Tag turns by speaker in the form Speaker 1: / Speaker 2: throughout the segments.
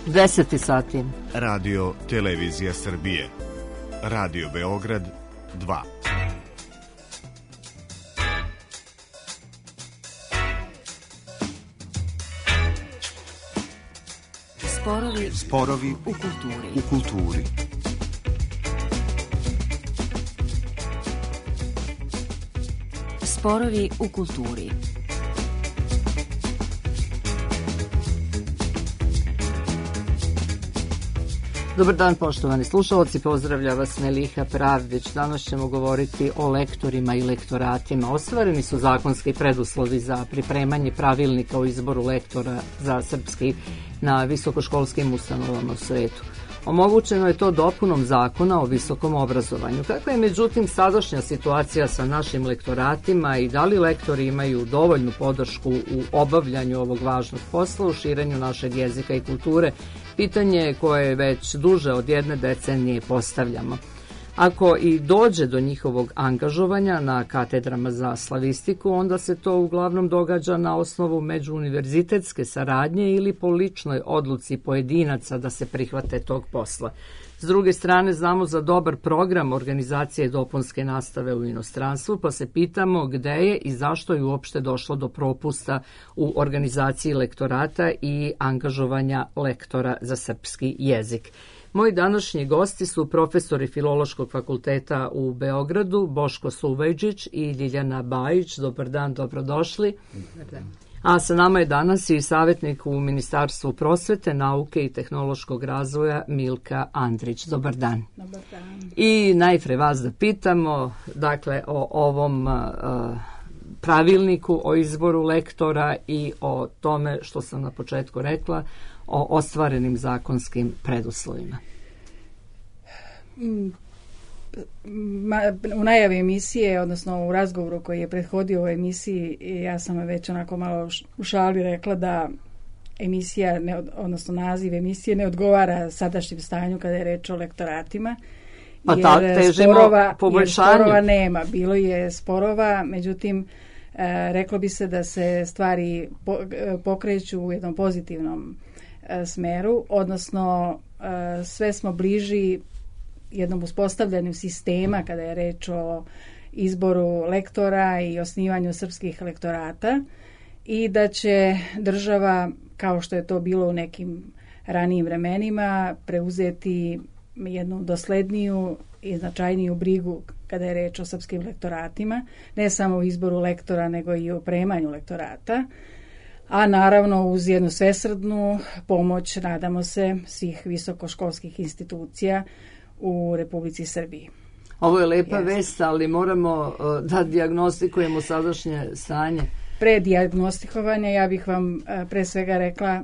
Speaker 1: 10 sati.
Speaker 2: Radio Televizija Srbije. Radio Beograd 2.
Speaker 3: Sporovi u kulturi.
Speaker 4: Sporovi u kulturi.
Speaker 1: Dobar dan, poštovani slušalci, pozdravlja vas Meliha Pravdić. Danas ćemo govoriti o lektorima i lektoratima. Ostvareni su zakonski preduslovi za pripremanje pravilnika o izboru lektora za srpski na visokoškolskim ustanovama u svetu. Omogućeno je to dopunom zakona o visokom obrazovanju. Kakva je međutim sadašnja situacija sa našim lektoratima i da li lektori imaju dovoljnu podršku u obavljanju ovog važnog posla u širenju našeg jezika i kulture? Pitanje koje već duže od 1 decenije postavljamo. Ako i dođe do njihovog angažovanja na katedrama za slavistiku, onda se to uglavnom događa na osnovu međuuniverzitetske saradnje ili po ličnoj odluci pojedinaca da se prihvate tog posla. S druge strane, znamo za dobar program organizacije dopunske nastave u inostranstvu, pa se pitamo gde je i zašto je uopšte došlo do propusta u organizaciji lektorata i angažovanja lektora za srpski jezik. Moji današnji gosti su profesori Filološkog fakulteta u Beogradu, Boško Suvajđić i Ljiljana Bajić. Dobar dan, dobrodošli. Dobar dan. A sa nama je danas i savjetnik u Ministarstvu prosvete, nauke i tehnološkog razvoja Milka Andrić. Dobar dan.
Speaker 5: Dobar dan.
Speaker 1: I najpre vas da pitamo, dakle, o ovom pravilniku o izboru lektora i o tome što sam na početku rekla, o ostvarenim zakonskim preduslovima.
Speaker 5: U najavi emisije, odnosno u razgovoru koji je prethodio ovoj emisiji, ja sam već onako malo u šali rekla da emisija, odnosno naziv emisije ne odgovara sadašnjem stanju kada je reč o lektoratima.
Speaker 1: Pa tako, težimo poboljšanju.
Speaker 5: Jer sporova nema. Bilo je sporova, međutim, reklo bi se da se stvari pokreću u jednom pozitivnom smeru, odnosno sve smo bliži jednom uspostavljanju sistema kada je reč o izboru lektora i osnivanju srpskih lektorata i da će država, kao što je to bilo u nekim ranijim vremenima, preuzeti jednu dosledniju i značajniju brigu kada je reč o srpskim lektoratima, ne samo u izboru lektora, nego i u opremanju lektorata, a naravno uz jednu svesrdnu pomoć, nadamo se, svih visokoškolskih institucija u Republici Srbiji.
Speaker 1: Ovo je lepa vest, ali moramo da dijagnostikujemo sadašnje stanje.
Speaker 5: Pre dijagnostikovanja ja bih vam pre svega rekla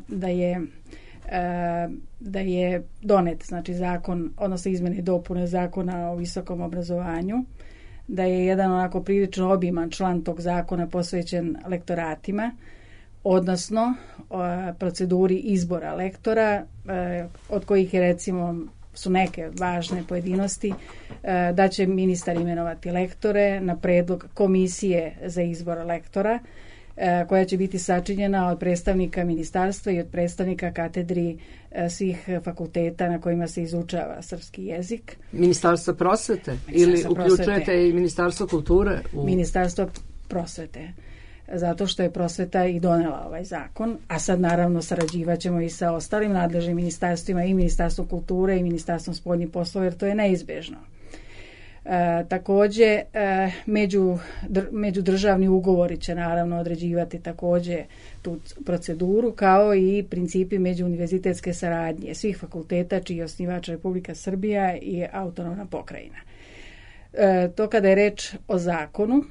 Speaker 5: da je donet, znači zakon, odnosno izmene i dopune zakona o visokom obrazovanju, da je jedan onako prilično obiman član tog zakona posvećen lektoratima, odnosno proceduri izbora lektora, od kojih je recimo su neke važne pojedinosti, da će ministar imenovati lektore na predlog komisije za izbor lektora, koja će biti sačinjena od predstavnika ministarstva i od predstavnika katedri svih fakulteta na kojima se izučava srpski jezik.
Speaker 1: Ministarstvo prosvete ili uključujete i Ministarstvo kulture?
Speaker 5: Ministarstvo prosvete, zato što je prosveta i donela ovaj zakon, a sad naravno sarađivat ćemo i sa ostalim nadležnim ministarstvima i Ministarstvom kulture i Ministarstvom spoljnih poslova, jer to je neizbežno. Takođe, međudržavni ugovori će naravno određivati takođe tu proceduru, kao i principi međuuniverzitetske saradnje svih fakulteta čiji je osnivač Republika Srbija i autonomna pokrajina. To kada je reč o zakonu,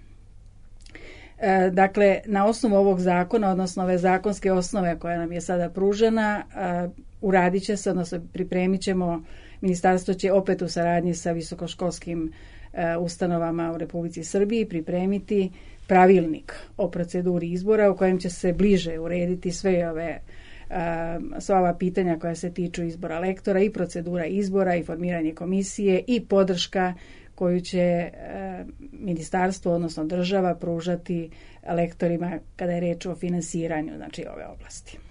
Speaker 5: dakle, na osnovu ovog zakona, odnosno ove zakonske osnove koja nam je sada pružena, uradit će se, odnosno pripremit ćemo, ministarstvo će opet u saradnji sa visokoškolskim ustanovama u Republici Srbiji pripremiti pravilnik o proceduri izbora u kojem će se bliže urediti sva ova pitanja koja se tiču izbora lektora i procedura izbora i formiranje komisije i podrška koju će ministarstvo, odnosno država, pružati lektorima kada je reč o finansiranju, znači ove oblasti.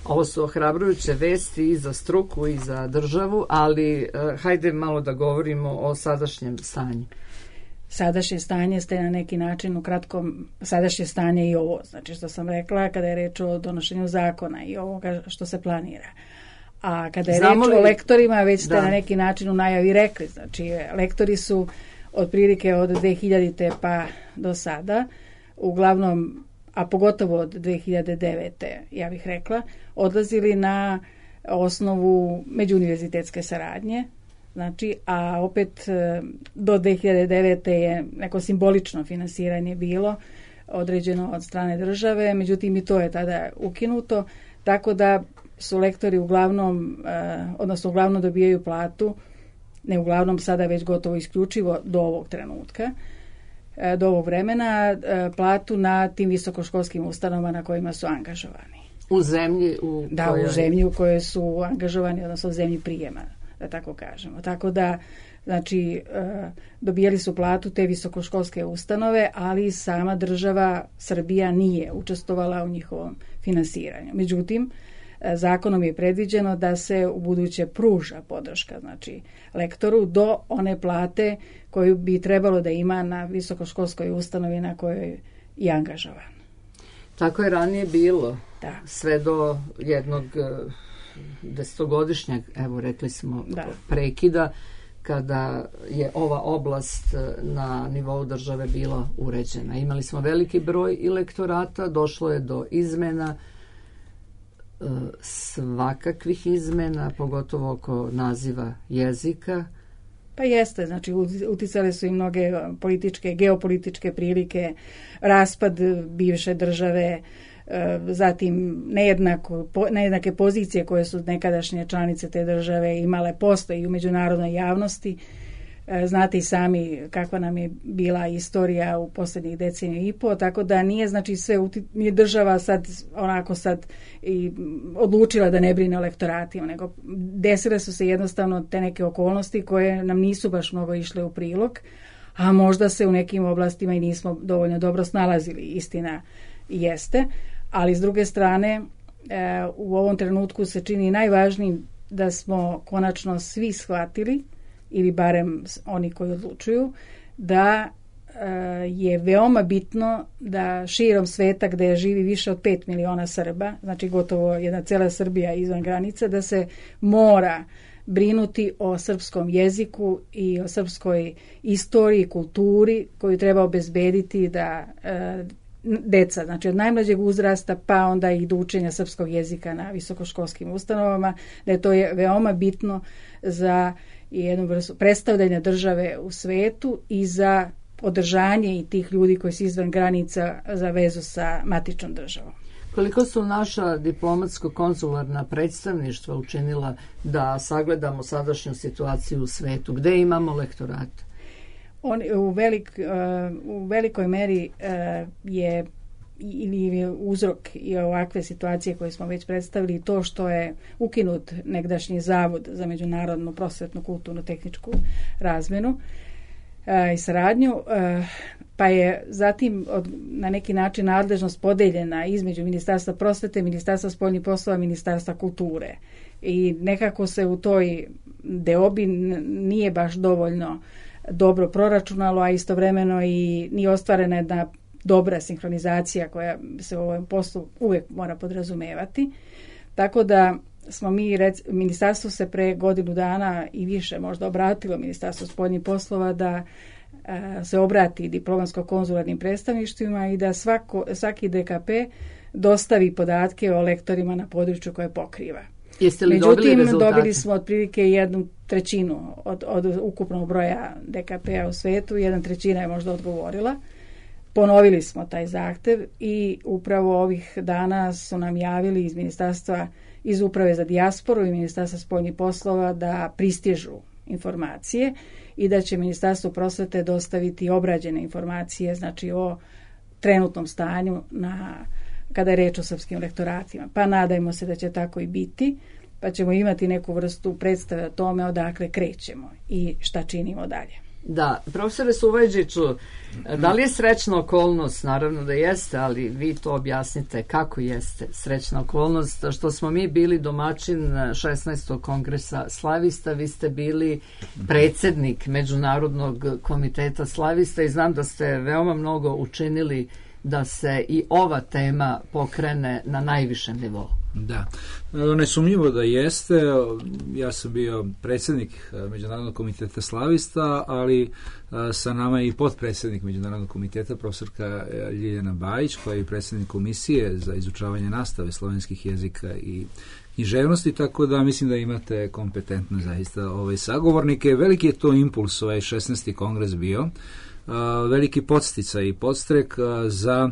Speaker 1: Ovo su ohrabrujuće vesti i za struku i za državu, ali hajde malo da govorimo o sadašnjem stanju.
Speaker 5: Sadašnje stanje ste na neki način u kratkom, sadašnje stanje i ovo, znači što sam rekla kada je reč o donošenju zakona i ovoga što se planira. A kada je reč o lektorima, već ste na neki način u najavi rekli, znači lektori su otprilike od 2000. pa do sada, uglavnom, a pogotovo od 2009. ja bih rekla, odlazili na osnovu međuuniverzitetske saradnje, znači, a opet do 2009. je neko simbolično finansiranje bilo određeno od strane države, međutim i to je tada ukinuto, tako da su lektori uglavnom dobijaju platu, ne uglavnom sada već gotovo isključivo do ovog trenutka, do ovog vremena, platu na tim visokoškolskim ustanovama na kojima su angažovani.
Speaker 1: U zemlji u
Speaker 5: zemlji u kojoj su angažovani, odnosno u zemlji prijema, da tako kažemo. Tako da, znači, dobijali su platu te visokoškolske ustanove, ali sama država Srbija nije učestvovala u njihovom finansiranju. Međutim, zakonom je predviđeno da se u buduće pruža podrška, znači, lektoru do one plate koju bi trebalo da ima na visokoškolskoj ustanovi na kojoj je angažovan.
Speaker 1: Tako je ranije bilo,
Speaker 5: da.
Speaker 1: Sve do jednog desetogodišnjeg, evo rekli smo, prekida, kada je ova oblast na nivou države bila uređena. Imali smo veliki broj i lektorata, došlo je do izmena, svakakvih izmena, pogotovo oko naziva jezika.
Speaker 5: Pa jeste, znači uticale su i mnoge geopolitičke prilike, raspad bivše države, zatim nejednake pozicije koje su nekadašnje članice te države imale postoje i u međunarodnoj javnosti. Znate i sami kakva nam je bila istorija u posljednjih deceniju i po, tako da nije, znači, nije država sad i odlučila da ne brine o lektoratima, nego desile su se jednostavno te neke okolnosti koje nam nisu baš mnogo išle u prilog, a možda se u nekim oblastima i nismo dovoljno dobro snalazili, istina jeste, ali s druge strane u ovom trenutku se čini najvažnijim da smo konačno svi shvatili, ili barem oni koji odlučuju, da je veoma bitno da širom sveta gdje živi više od 5 miliona Srba, znači gotovo jedna cijela Srbija izvan granica, da se mora brinuti o srpskom jeziku i o srpskoj istoriji, kulturi koju treba obezbediti da deca, znači od najmlađeg uzrasta pa onda i do učenja srpskog jezika na visokoškolskim ustanovama, da je to veoma bitno za jednu vrstu predstavljanja države u svetu i za održanje i tih ljudi koji su izvan granica za vezu sa matičnom državom.
Speaker 1: Koliko su naša diplomatsko-konzularna predstavništva učinila da sagledamo sadašnju situaciju u svetu? Gde imamo lektorate?
Speaker 5: U velikoj meri je uzrok i ovakve situacije koje smo već predstavili to što je ukinut negdašnji Zavod za međunarodnu prosvetnu, kulturnu, tehničku razmenu i saradnju, pa je zatim na neki način nadležnost podeljena između Ministarstva prosvete, Ministarstva spoljnih poslova, Ministarstva kulture. I nekako se u toj deobi nije baš dovoljno dobro proračunalo, a istovremeno i nije ostvarena jedna dobra sinhronizacija koja se u ovom poslu uvijek mora podrazumevati. Tako da smo ministarstvo se pre godinu dana i više možda obratilo Ministarstvu spoljnih poslova da se obrati diplomatsko-konzularnim predstavništvima i da svaki DKP dostavi podatke o lektorima na području koje pokriva.
Speaker 1: Jeste li dobili rezultate?
Speaker 5: Dobili smo otprilike 1/3 od ukupnog broja DKP-a u svetu, 1/3 je možda odgovorila. Ponovili smo taj zahtev i upravo ovih dana su nam javili iz Uprave za dijasporu i Ministarstva spoljnih poslova da pristižu informacije i da će Ministarstvo prosvete dostaviti obrađene informacije, znači o trenutnom stanju kada je reč o srpskim lektoratima. Pa nadajmo se da će tako i biti, pa ćemo imati neku vrstu predstave o tome odakle krećemo i šta činimo dalje.
Speaker 1: Da, profesore Suvajđiću, da li je srećna okolnost? Naravno da jeste, ali vi to objasnite kako jeste srećna okolnost, što smo mi bili domaćin 16. kongresa slavista, vi ste bili predsjednik Međunarodnog komiteta slavista i znam da ste veoma mnogo učinili da se i ova tema pokrene na najvišem nivou.
Speaker 4: Da, nesumnjivo da jeste. Ja sam bio predsjednik Međunarodnog komiteta slavista, ali sa nama je i potpredsjednik Međunarodnog komiteta, profesorka Ljiljana Bajić, koja je predsjednik komisije za izučavanje nastave slovenskih jezika i književnosti, tako da mislim da imate kompetentne zaista sagovornike. Veliki je to impuls, 16. kongres bio, veliki podsticaj i podstrek za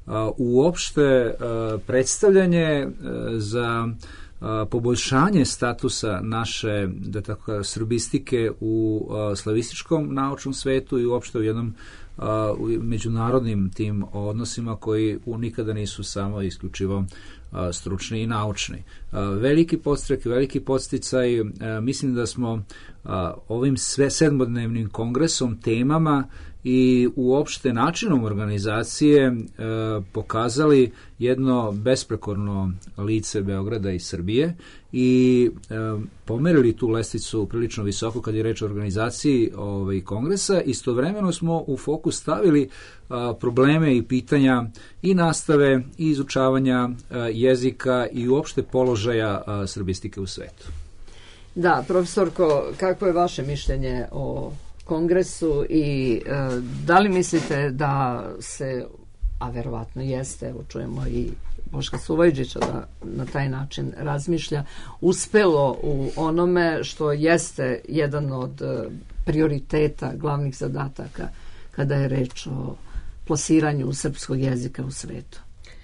Speaker 4: uopšte predstavljanje, za poboljšanje statusa naše, da tako, srbistike u slavističkom naučnom svetu i uopšte u jednom međunarodnim tim odnosima koji nikada nisu samo isključivo stručni i naučni. Veliki podstrek, veliki podsticaj, mislim da smo ovim sedmodnevnim kongresom, temama i uopšte načinom organizacije pokazali jedno besprekorno lice Beograda i Srbije i pomerili tu lestvicu prilično visoko kad je reč o organizaciji kongresa. Istovremeno smo u fokus stavili probleme i pitanja i nastave i izučavanja jezika i uopšte položaja srbistike u svetu.
Speaker 1: Da, profesorko, kako je vaše mišljenje o kongresu i da li mislite da se, a verovatno jeste, evo čujemo i Boška Suvajđića da na taj način razmišlja, uspelo u onome što jeste jedan od prioriteta, glavnih zadataka kada je reč o plasiranju srpskog jezika u svetu?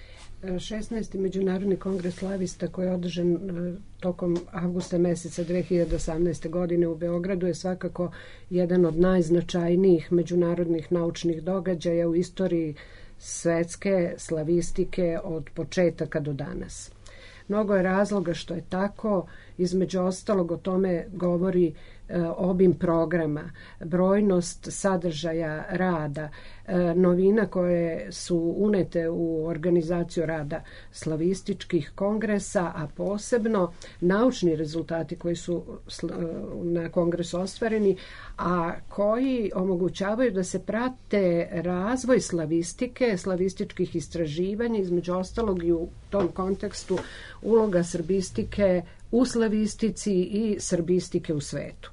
Speaker 6: 16. Međunarodni kongres slavista koji je održan tokom avgusta meseca 2018. godine u Beogradu je svakako jedan od najznačajnijih međunarodnih naučnih događaja u istoriji svetske slavistike od početaka do danas. Mnogo je razloga što je tako, između ostalog o tome govori obim programa, brojnost sadržaja rada, novina koje su unete u organizaciju rada slavističkih kongresa, a posebno naučni rezultati koji su na kongresu ostvareni, a koji omogućavaju da se prate razvoj slavistike, slavističkih istraživanja, između ostalog i u tom kontekstu uloga srbistike u slavistici i srbistike u svetu.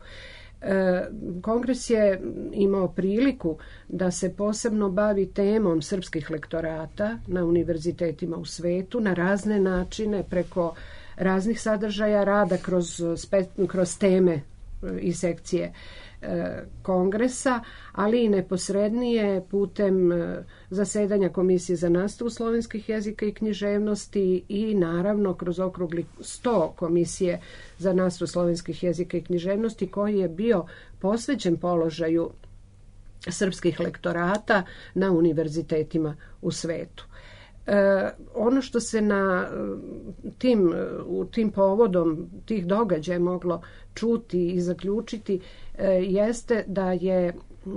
Speaker 6: Kongres je imao priliku da se posebno bavi temom srpskih lektorata na univerzitetima u svetu na razne načine, preko raznih sadržaja rada kroz teme i sekcije kongresa, ali i neposrednije putem zasedanja Komisije za nastavu slovenskih jezika i književnosti i naravno kroz okrugli 100 Komisije za nastavu slovenskih jezika i književnosti koji je bio posvećen položaju srpskih lektorata na univerzitetima u svetu. Ono što se u tim povodom tih događaja moglo čuti i zaključiti jeste da je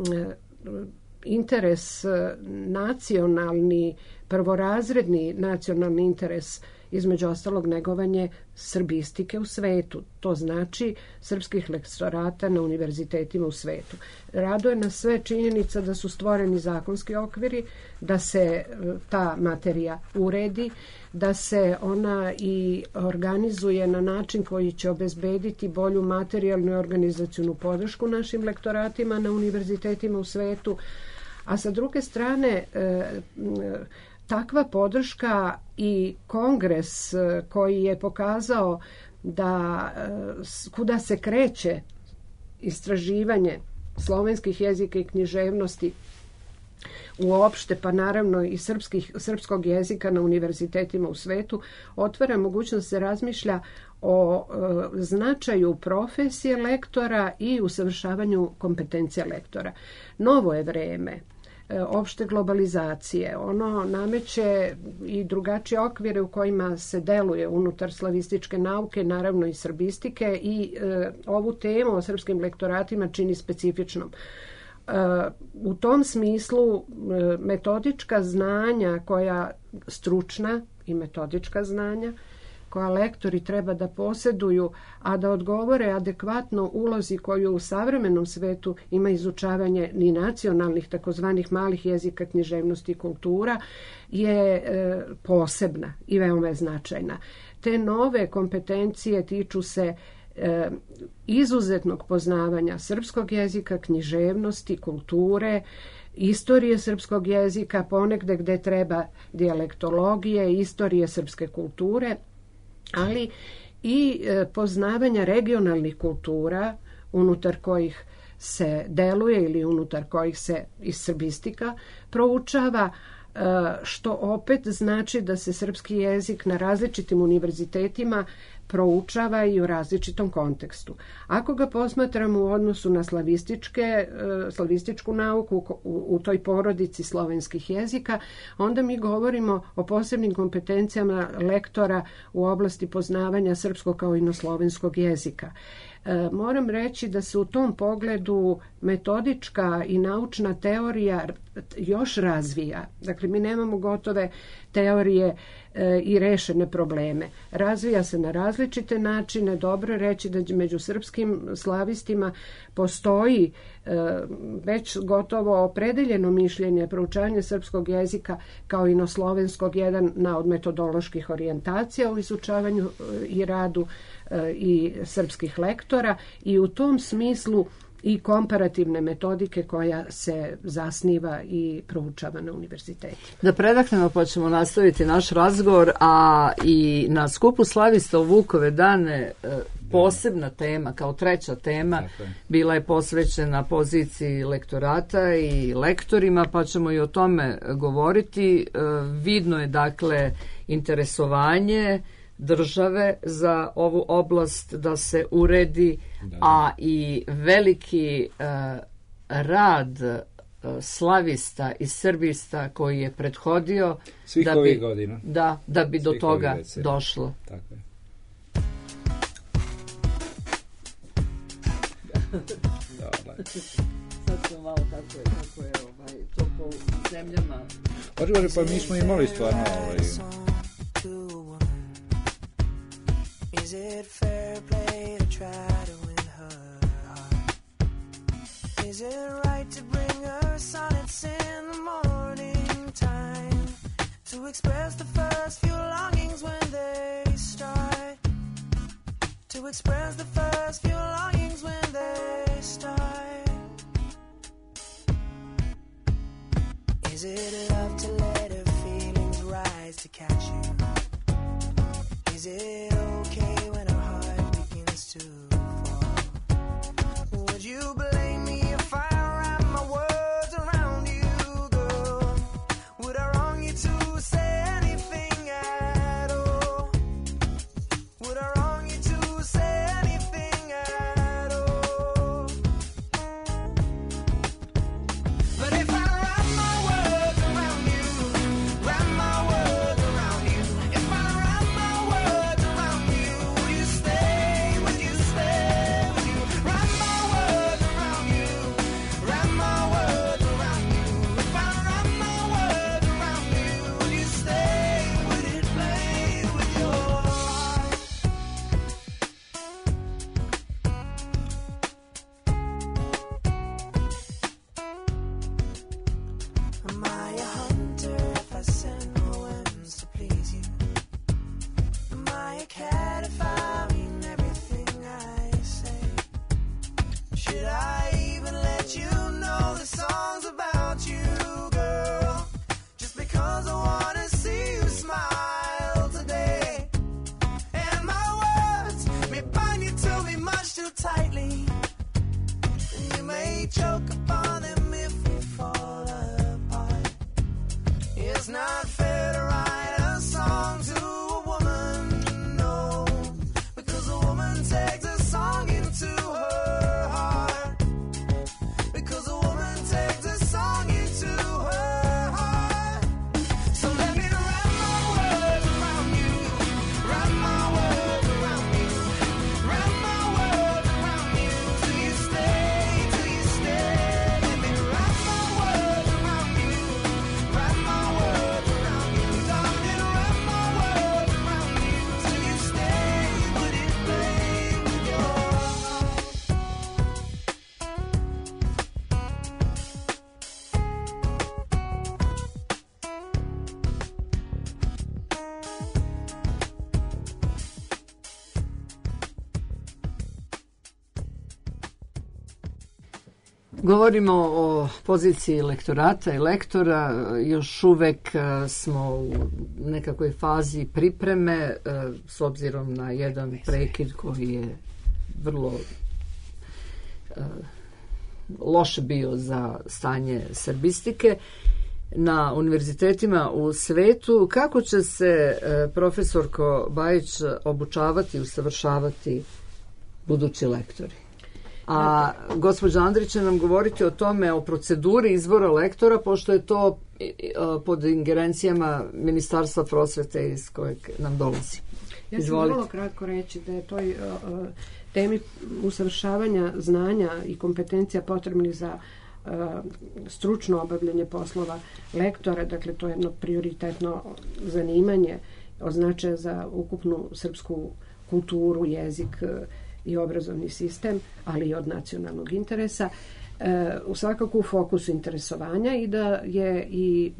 Speaker 6: interes nacionalni, prvorazredni nacionalni interes, između ostalog negovanje srbistike u svetu. To znači srpskih lektorata na univerzitetima u svetu. Raduje nas sve činjenica da su stvoreni zakonski okviri, da se ta materija uredi, da se ona i organizuje na način koji će obezbediti bolju materijalnu i organizacionu podršku našim lektoratima na univerzitetima u svetu. A sa druge strane, takva podrška i kongres koji je pokazao da kuda se kreće istraživanje slovenskih jezika i književnosti uopšte, pa naravno i srpskog jezika na univerzitetima u svetu, otvara mogućnost da se razmišlja o značaju profesije lektora i usavršavanju kompetencija lektora. Novo je vreme opšte globalizacije. Ono nameće i drugačije okvire u kojima se deluje unutar slavističke nauke, naravno i srbistike, i ovu temu o srpskim lektoratima čini specifičnom. U tom smislu metodička znanja koja stručna i metodička znanja koja lektori treba da posjeduju, a da odgovore adekvatno ulozi koju u savremenom svetu ima izučavanje ni nacionalnih takozvanih malih jezika, književnosti i kultura, je posebna i veoma je značajna. Te nove kompetencije tiču se izuzetnog poznavanja srpskog jezika, književnosti, kulture, istorije srpskog jezika, ponegde gde treba dijalektologije, istorije srpske kulture, ali i poznavanja regionalnih kultura unutar kojih se deluje ili unutar kojih se i srbistika proučava, što opet znači da se srpski jezik na različitim univerzitetima proučava i u različitom kontekstu. Ako ga posmatramo u odnosu na slavističku nauku u toj porodici slovenskih jezika, onda mi govorimo o posebnim kompetencijama lektora u oblasti poznavanja srpskog kao inoslovenskog jezika. Moram reći da se u tom pogledu metodička i naučna teorija još razvija. Dakle, mi nemamo gotove teorije i rešene probleme. Razvija se na različite načine. Dobro reći da među srpskim slavistima postoji već gotovo opredeljeno mišljenje proučavanje srpskog jezika kao inoslovenskog, jedna od metodoloških orijentacija u izučavanju i radu i srpskih lektora, i u tom smislu i komparativne metodike koja se zasniva i proučava na univerzitetu.
Speaker 1: Da predahnemo pa ćemo nastaviti naš razgovor, a i na skupu slavista u Vukove dane posebna tema, kao treća tema, bila je posvećena poziciji lektorata i lektorima, pa ćemo i o tome govoriti. Vidno je dakle interesovanje države za ovu oblast da se uredi, a i veliki rad slavista i srbista koji je prethodio
Speaker 4: svih ovih godina.
Speaker 1: Da bi do toga došlo.
Speaker 4: Tako je.
Speaker 1: Sad smo malo kako je to po zemljama.
Speaker 4: Pa mi smo imali stvarno
Speaker 7: Is it fair play to try to win her heart? Is it right to bring her sonnets in the morning time, to express the first few longings when they start, to express the first few longings when they start? Is it love to let her feelings rise to catch you? Is it okay when our heart begins to fall? Would you blame me if I wrap my words around you, girl? Would I wrong you to say anything at all? Would I wrong you to say anything at all? But if I wrap my words around you, wrap my words around you, if I wrap my words around you, will you stay? Will you stay? Will you wrap my words around you? Wrap my words around you. If I wrap my words around you, will you stay? Would it play with your heart? Am I a hunter if I send poems to please you? Am I a cat if I mean everything I say? Should I even let you know the song's about you, girl? Just because I wanna see you smile today. And my words may bind you to me much too tightly, and you may choke upon them if we fall apart. It's not fair to write a song to a woman, no, because a woman takes a song into her heart, because a woman takes a song into her heart. So let me wrap my words around you, wrap my words around you, wrap my words around you. Do you stay? Do you stay?
Speaker 1: Govorimo o poziciji lektorata i lektora, još uvek smo u nekakvoj fazi pripreme s obzirom na jedan prekid koji je vrlo loš bio za stanje srbistike na univerzitetima u svetu. Kako će se, profesorko Bajić, obučavati i usavršavati budući lektori? A gospođa Andrić će nam govoriti o tome, o proceduri izbora lektora, pošto je to pod ingerencijama Ministarstva prosvete iz kojeg nam dolazi.
Speaker 6: Ja ću vrlo kratko reći da je toj temi usavršavanja znanja i kompetencija potrebnih za stručno obavljanje poslova lektora, dakle to je jedno prioritetno zanimanje od značaja za ukupnu srpsku kulturu, jezik i obrazovni sistem, ali i od nacionalnog interesa, svakako u fokusu interesovanja i da je i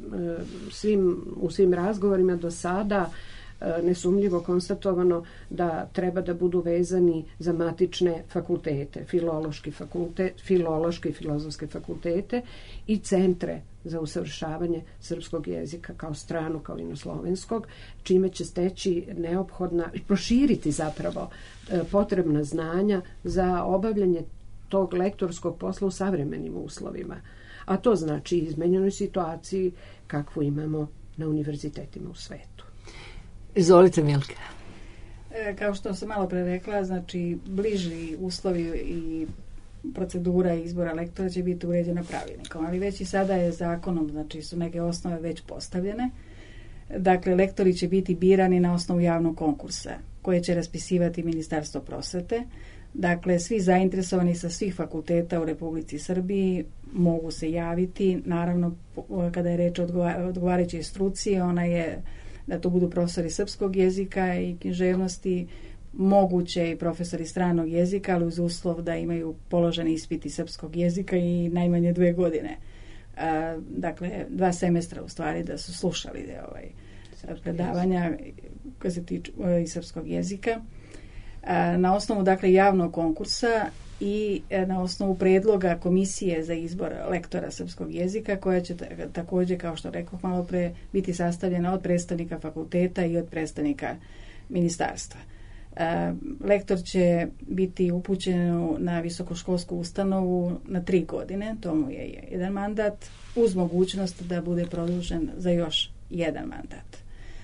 Speaker 6: u svim razgovorima do sada nesumnjivo konstatovano da treba da budu vezani za matične fakultete, filološke i filozofske fakultete i centre za usavršavanje srpskog jezika kao stranog, kao inoslovenskog, čime će steći neophodna i proširiti zapravo potrebna znanja za obavljanje tog lektorskog posla u savremenim uslovima. A to znači izmenjenoj situaciji kakvu imamo na univerzitetima u svetu.
Speaker 1: Izvolite, Milka.
Speaker 5: Kao što sam malo pre rekla, znači bliži uslovi i procedura izbora lektora će biti uređena pravilnikom, ali već i sada je zakonom, znači su neke osnove već postavljene. Dakle, lektori će biti birani na osnovu javnog konkursa koje će raspisivati Ministarstvo prosvete. Dakle, svi zainteresovani sa svih fakulteta u Republici Srbiji mogu se javiti. Naravno, kada je reč o odgovarajućoj struci, ona je da to budu profesori srpskog jezika i književnosti, moguće i profesori stranog jezika, ali uz uslov da imaju položeni ispiti srpskog jezika i najmanje 2 godine. Dakle, 2 semestra u stvari da su slušali predavanja koje se tiču i srpskog jezika. Na osnovu dakle javnog konkursa i na osnovu predloga komisije za izbor lektora srpskog jezika, koja će također, kao što rekoh malo pre, biti sastavljena od predstavnika fakulteta i od predstavnika ministarstva. Lektor će biti upućen na visokoškolsku ustanovu na 3 godine, to mu je 1 mandat, uz mogućnost da bude produžen za još 1 mandat.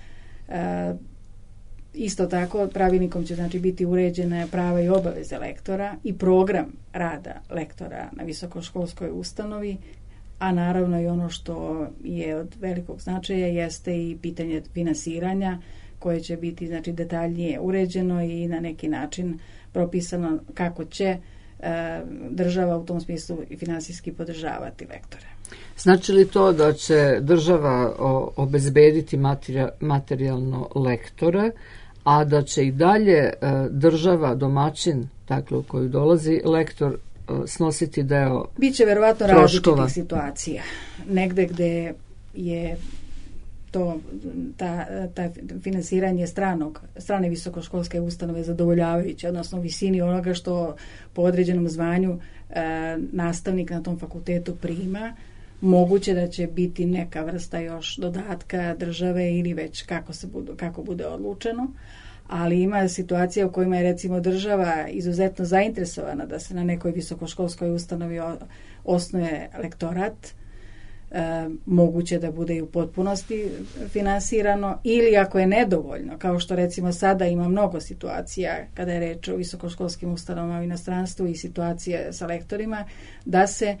Speaker 5: Isto tako, pravilnikom će znači biti uređene prava i obaveze lektora i program rada lektora na visokoškolskoj ustanovi, a naravno i ono što je od velikog značaja jeste i pitanje finansiranja koje će biti znači detaljnije uređeno i na neki način propisano kako će država u tom smislu i finansijski podržavati lektore.
Speaker 1: Znači li to da će država obezbediti materijalno lektore, a da će i dalje država, domaćin, dakle u koju dolazi lektor, snositi deo
Speaker 5: biće verovatno različitih situacija. Negde gde je to ta finansiranje strane visokoškolske ustanove zadovoljavajuće, odnosno u visini onoga što po određenom zvanju nastavnik na tom fakultetu prima, moguće da će biti neka vrsta još dodatka države ili već kako bude odlučeno, ali ima situacija u kojima je recimo država izuzetno zainteresovana da se na nekoj visokoškolskoj ustanovi osnuje lektorat, moguće da bude i u potpunosti finansirano, ili ako je nedovoljno, kao što recimo sada ima mnogo situacija kada je reč o visokoškolskim ustanovama u inostranstvu i situacije sa lektorima, da se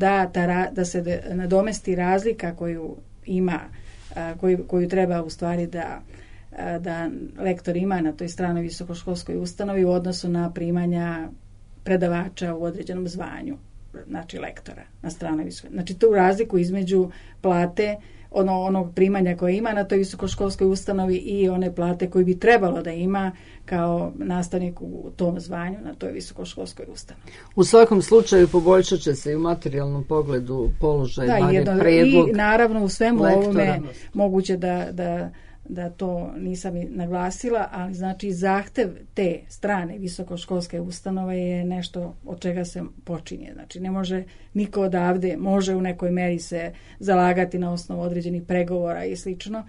Speaker 5: nadomesti razlika koju ima, koju treba u stvari da lektor ima na toj stranoj visokoškolskoj ustanovi u odnosu na primanja predavača u određenom zvanju, znači lektora na stranoj visokoškolskoj. Znači tu razliku između plate onog primanja koje ima na toj visokoškolskoj ustanovi i one plate koju bi trebalo da ima kao nastavnik u tom zvanju na toj visokoškolskoj ustanovi.
Speaker 1: U svakom slučaju poboljšat će se i u materijalnom pogledu položaj, predlog
Speaker 5: i naravno u svemu
Speaker 1: lektora.
Speaker 5: Ovome moguće da to nisam naglasila, ali znači zahtev te strane visokoškolske ustanove je nešto od čega se počinje. Znači ne može niko odavde, može u nekoj meri se zalagati na osnovu određenih pregovora i slično,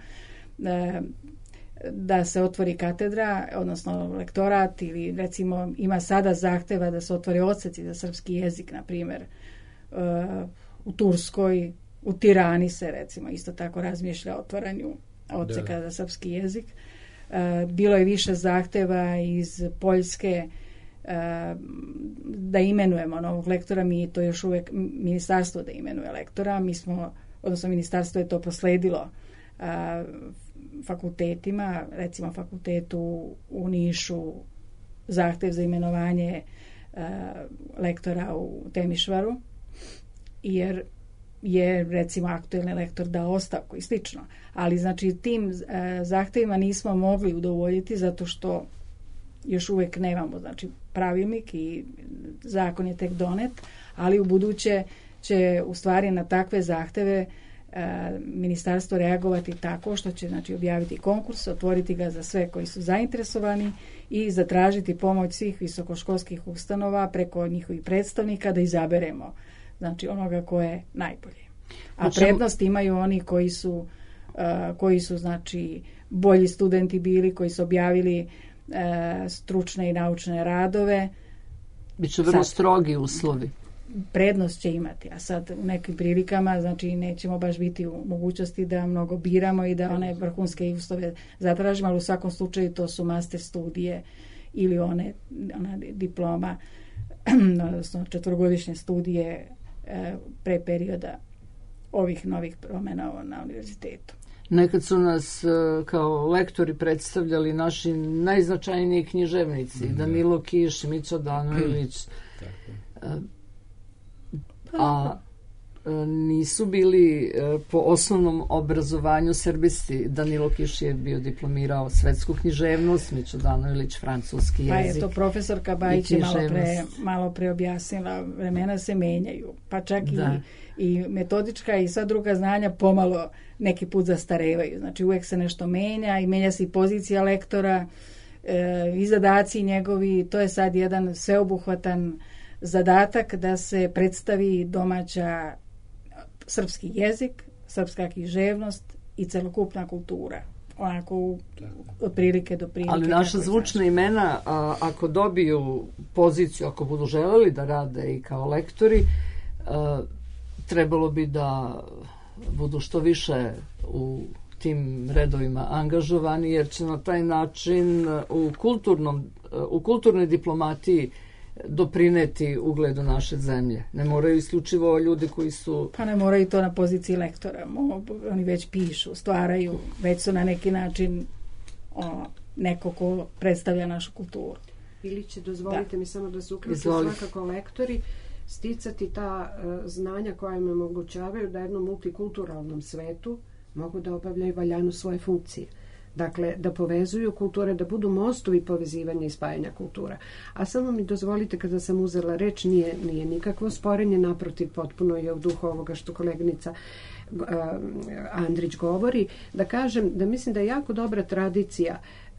Speaker 5: da se otvori katedra, odnosno lektorat, ili recimo ima sada zahteva da se otvore odseci za srpski jezik, na primjer u Turskoj, u Tirani se recimo isto tako razmišlja o otvaranju odseka za srpski jezik. Bilo je više zahteva iz Poljske da imenujemo novog lektora, mi to još uvijek ministarstvo da imenuje lektora, odnosno ministarstvo je to prosledilo fakultetima, recimo fakultetu u Nišu zahtev za imenovanje lektora u Temišvaru, jer je recimo aktuelni lektor dao ostavku i slično. Ali znači tim zahtevima nismo mogli udovoljiti zato što još uvijek nemamo znači pravilnik i zakon je tek donet, ali u buduće će u stvari na takve zahteve ministarstvo reagovati tako što će znači objaviti konkurs, otvoriti ga za sve koji su zainteresovani i zatražiti pomoć svih visokoškolskih ustanova preko njihovih predstavnika da izaberemo znači onoga ko je najbolji. A prednost imaju oni koji su znači bolji studenti bili, koji su objavili stručne i naučne radove.
Speaker 1: Biće vrlo strogi uslovi.
Speaker 5: Prednost će imati, a sad u nekim prilikama znači nećemo baš biti u mogućnosti da mnogo biramo i da one vrhunske uslove zatražimo, ali u svakom slučaju to su master studije ili ona diploma, odnosno 4-godišnje studije pre perioda ovih novih promjena na univerzitetu.
Speaker 1: Nekad su nas kao lektori predstavljali naši najznačajniji književnici, Danilo Kiš, Mićo Danojević, a nisu bili po osnovnom obrazovanju srbisti. Danilo Kiš je bio diplomirao svetsku književnost, Mićo Danojević francuski jezik.
Speaker 5: Pa je to profesorka Bajić je malo pre objasnila, vremena se menjaju, pa čak i metodička i sva druga znanja pomalo neki put zastarevaju. Znači uvijek se nešto menja i menja se i pozicija lektora i zadaci njegovi. To je sad jedan sveobuhvatan zadatak da se predstavi domaća srpski jezik, srpska književnost i celokupna kultura. Onako od prilike do prilike.
Speaker 1: Ali naša zvučna imena, ako dobiju poziciju, ako budu želeli da rade i kao lektori, trebalo bi da budu što više u tim redovima angažovani, jer će na taj način u kulturnoj diplomatiji doprineti ugledu naše zemlje. Ne moraju isključivo ljudi koji su...
Speaker 5: Pa ne moraju to na poziciji lektora. Oni već pišu, stvaraju, već su na neki način neko ko predstavlja našu kulturu.
Speaker 6: Ili će, dozvolite mi samo da se uključu svakako lektori, sticati ta znanja koja im omogućavaju da jednom multikulturalnom svetu mogu da obavljaju valjano svoje funkcije. Dakle, da povezuju kulture, da budu mostovi povezivanja i spajanja kultura. A samo mi dozvolite, kada sam uzela reč, nije nikakvo sporenje, naprotiv, potpuno je u duhu ovoga što koleginica Andrić govori, da kažem da mislim da je jako dobra tradicija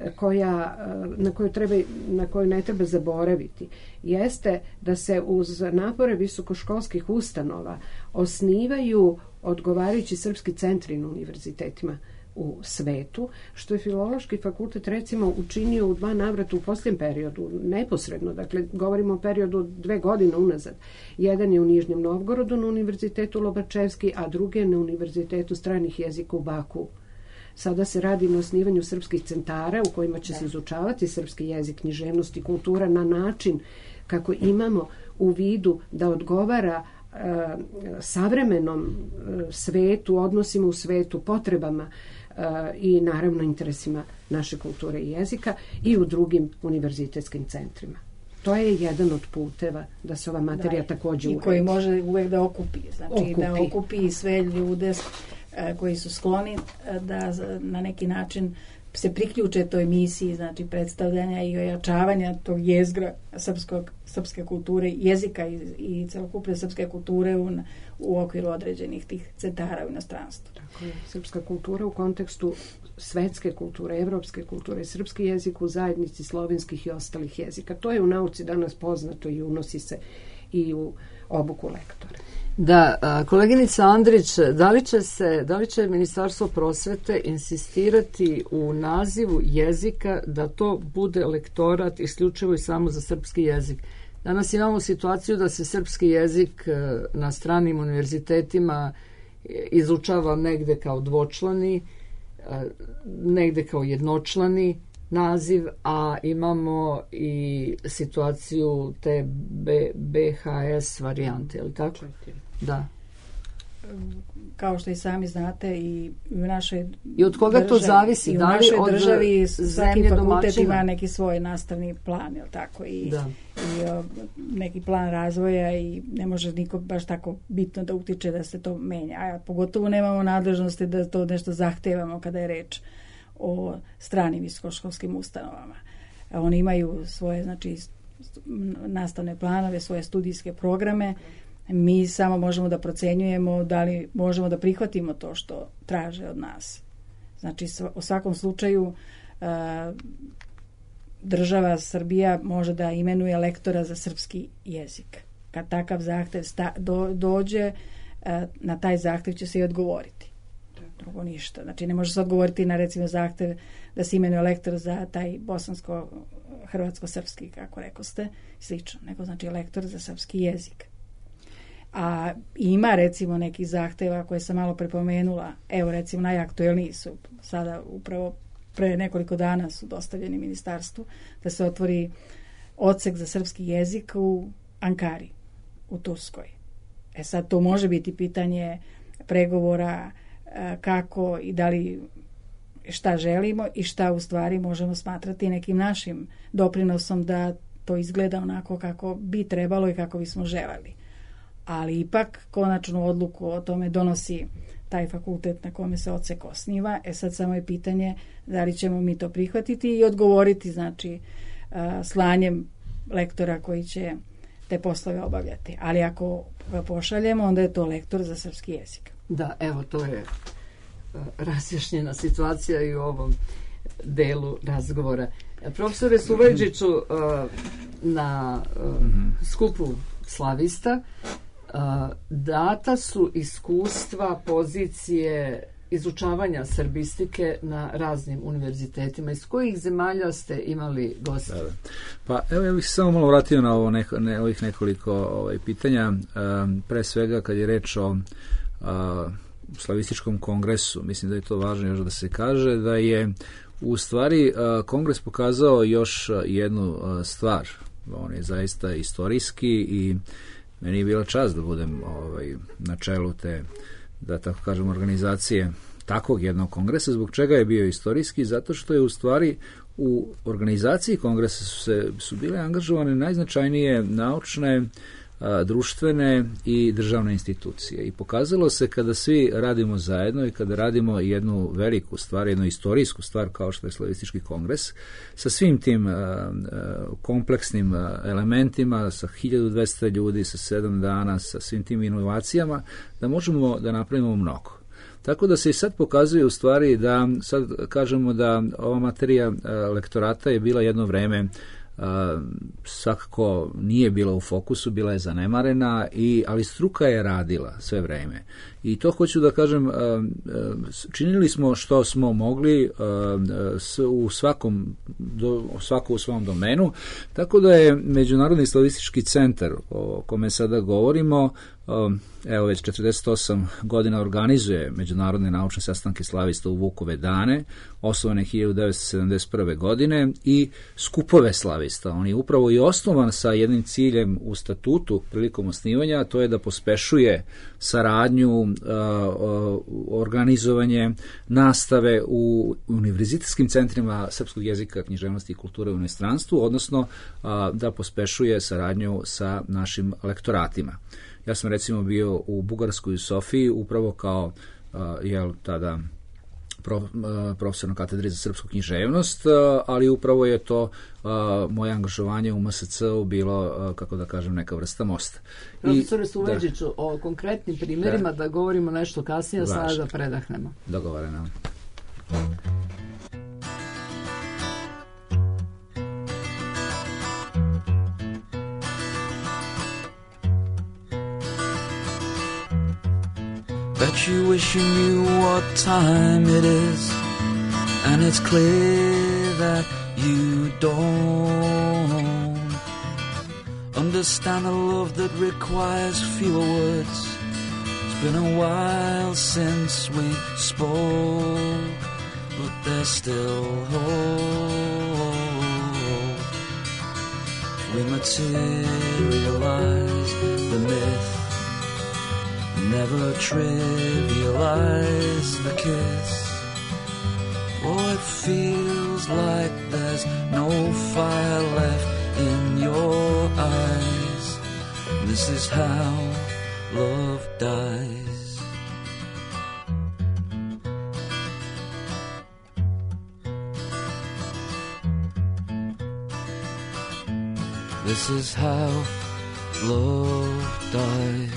Speaker 6: na koju ne treba zaboraviti, jeste da se uz napore visokoškolskih ustanova osnivaju odgovarajući srpski centri na univerzitetima u svetu, što je Filološki fakultet recimo učinio u 2 navrata u posljednjem periodu, neposredno, dakle govorimo o periodu 2 godine unazad. Jedan je u Nižnjem Novgorodu na univerzitetu Lobačevski, a drugi je na univerzitetu stranih jezika u Baku. Sada se radi na osnivanju srpskih centara u kojima će se izučavati srpski jezik, književnost i kultura na način kako imamo u vidu da odgovara savremenom svetu, odnosima u svetu, potrebama i naravno interesima naše kulture i jezika i u drugim univerzitetskim centrima. To je jedan od puteva da se ova materija također uredi.
Speaker 5: I koji može uvijek da okupi. Znači da okupi sve ljude koji su skloni da na neki način se priključe toj misiji, znači predstavljanja i ojačavanja tog jezgra srpske kulture, jezika i celokupne srpske kulture u okviru određenih tih centara u inostranstvu.
Speaker 6: Tako je, srpska kultura u kontekstu svetske kulture, evropske kulture, srpski jezik u zajednici slovenskih i ostalih jezika. To je u nauci danas poznato i unosi se i u obuku lektora.
Speaker 1: Da, koleginica Andrić, da li će Ministarstvo prosvete insistirati u nazivu jezika da to bude lektorat isključivo i samo za srpski jezik? Danas imamo situaciju da se srpski jezik na stranim univerzitetima izučava negde kao dvočlani, negde kao jednočlani naziv, a imamo i situaciju te BHS varijante, je li tako? Da.
Speaker 5: Kao što i sami znate i u našoj
Speaker 1: I od koga
Speaker 5: državi,
Speaker 1: to zavisi?
Speaker 5: I u
Speaker 1: da li
Speaker 5: našoj
Speaker 1: od
Speaker 5: državi svaki
Speaker 1: zemlje
Speaker 5: fakultet
Speaker 1: domaćina?
Speaker 5: ima neki svoj nastavni plan, je li tako? I neki plan razvoja i ne može niko baš tako bitno da utiče da se to menja. A pogotovo nemamo nadležnosti da to nešto zahtevamo kada je reč o stranim visokoškolskim ustanovama. Oni imaju svoje, znači, nastavne planove, svoje studijske programe. Mi samo možemo da procenjujemo da li možemo da prihvatimo to što traže od nas. Znači, u svakom slučaju država Srbija može da imenuje lektora za srpski jezik. Kad takav zahtev dođe, na taj zahtev će se i odgovoriti. Drugo ništa. Znači, ne može se odgovoriti na, recimo, zahtev da se imenuje lektor za taj bosansko-hrvatsko-srpski, kako rekoste, slično. Nego, znači, lektor za srpski jezik. A ima, recimo, neki zahteva koje sam malo prepomenula. Evo, recimo, najaktuelniji su sada upravo pre nekoliko dana su dostavljeni ministarstvu da se otvori odsek za srpski jezik u Ankari, u Turskoj. Sad to može biti pitanje pregovora kako i da li šta želimo i šta u stvari možemo smatrati nekim našim doprinosom da to izgleda onako kako bi trebalo i kako bismo želeli. Ali ipak konačnu odluku o tome donosi taj fakultet na kome se odsek osniva. Sad samo je pitanje da li ćemo mi to prihvatiti i odgovoriti, znači, slanjem lektora koji će te poslove obavljati. Ali ako ga pošaljemo, onda je to lektor za srpski jezik.
Speaker 1: Da, evo, to je razjašnjena situacija i u ovom delu razgovora. Profesore Suvajdžiću, na skupu slavista data su iskustva, pozicije izučavanja srbistike na raznim univerzitetima. Iz kojih zemalja ste imali goste?
Speaker 4: Da. Pa evo, ja bih se samo malo vratio na ovo ovih nekoliko pitanja. Pre svega kad je reč o slavističkom kongresu, mislim da je to važno još da se kaže, da je u stvari kongres pokazao još jednu stvar. On je zaista istorijski i meni je bila čast da budem na čelu te, da tako kažem, organizacije takvog jednog kongresa. Zbog čega je bio istorijski? Zato što je u stvari u organizaciji kongresa su bile angažovane najznačajnije naučne, društvene i državne institucije. I pokazalo se kada svi radimo zajedno i kada radimo jednu veliku stvar, jednu istorijsku stvar kao što je slavistički kongres, sa svim tim kompleksnim elementima, sa 1200 ljudi, sa 7 dana, sa svim tim inovacijama, da možemo da napravimo mnogo. Tako da se i sad pokazuje u stvari da, sad kažemo da ova materija lektorata je bila jedno vreme svakako nije bila u fokusu, bila je zanemarena, ali struka je radila sve vreme. I to hoću da kažem, činili smo što smo mogli u svako u svom domenu, tako da je Međunarodni slavistički centar, o kome sada govorimo, evo već 48 godina organizuje međunarodne naučne sastanke slavista u Vukove dane, osnovane 1971. godine, i skupove slavista. On je upravo i osnovan sa jednim ciljem u statutu prilikom osnivanja, a to je da pospešuje saradnju, organizovanje nastave u univerzitetskim centrima srpskog jezika, književnosti i kulture u inostranstvu, odnosno da pospešuje saradnju sa našim lektoratima. Ja sam recimo bio u Bugarskoj u Sofiji upravo kao tada profesor na katedri za srpsku književnost, ali upravo je to moje angažovanje u MSC-u bilo, kako da kažem, neka vrsta mosta.
Speaker 1: Profesore Suvajdžiću, o konkretnim primjerima da govorimo nešto kasnije, sada da predahnemo.
Speaker 4: Dogovoreno.
Speaker 8: Bet you wish you knew what time it is, and it's clear that you don't understand a love that requires fewer words. It's been a while since we spoke, but there's still hope. We materialize the myth, never trivialize the kiss. Oh, it feels like there's no fire left in your eyes. This is how love dies. This is how love dies.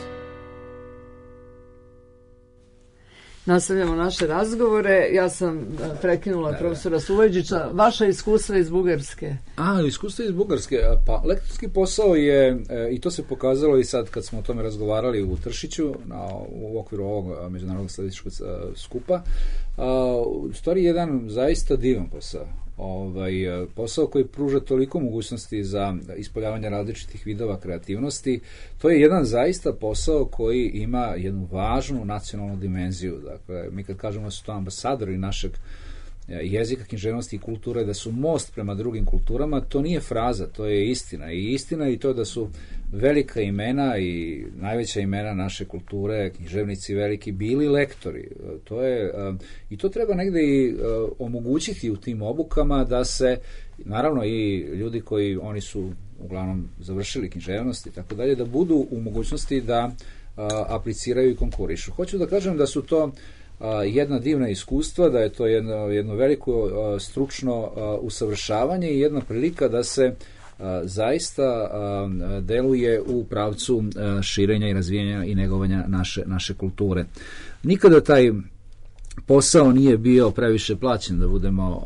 Speaker 1: Nastavljamo naše razgovore. Ja sam prekinula profesora Suleđića. Vaša iskustva iz Bugarske?
Speaker 4: Iskustva iz Bugarske. Pa, lektorski posao je, i to se pokazalo i sad kad smo o tome razgovarali u Tršiću, u okviru ovog međunarodnog statističkog skupa, u stvari jedan zaista divan posao. Posao koji pruža toliko mogućnosti za ispoljavanje različitih vidova kreativnosti. To je jedan zaista posao koji ima jednu važnu nacionalnu dimenziju. Dakle, mi kad kažemo da su to ambasadori našeg jezika, književnosti i kulture, da su most prema drugim kulturama, to nije fraza, to je istina. I istina je to da su velika imena i najveća imena naše kulture, književnici veliki, bili lektori. I to treba negde i omogućiti u tim obukama da se, naravno i ljudi koji, oni su uglavnom završili književnost i tako dalje, da budu u mogućnosti da apliciraju i konkurišu. Hoću da kažem da su to jedna divna iskustva, da je to jedno veliko stručno usavršavanje i jedna prilika da se zaista deluje u pravcu širenja i razvijanja i negovanja naše kulture. Nikada taj posao nije bio previše plaćen, da budemo